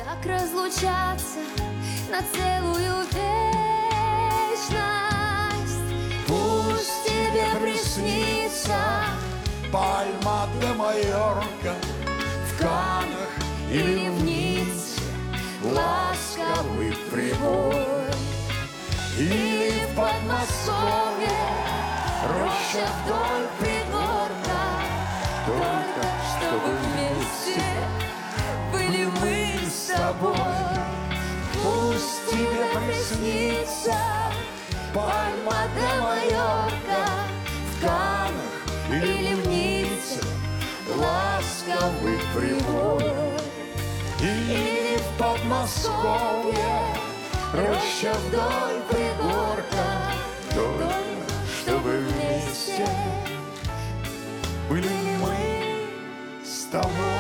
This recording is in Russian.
Так разлучаться на целую вечность. Пусть тебе приснится Пальма де Майорка в Каннах или в Ницце, ласковый прибой, или в Подмосковье, роща вдоль пригорка, только чтобы вместе были мы с тобой. Пусть тебе приснится Пальма де Майорка в Каннах или в Ницце, ласковый прибой, или в Подмосковье, роща вдоль пригорка, только чтобы вместе были мы с тобой.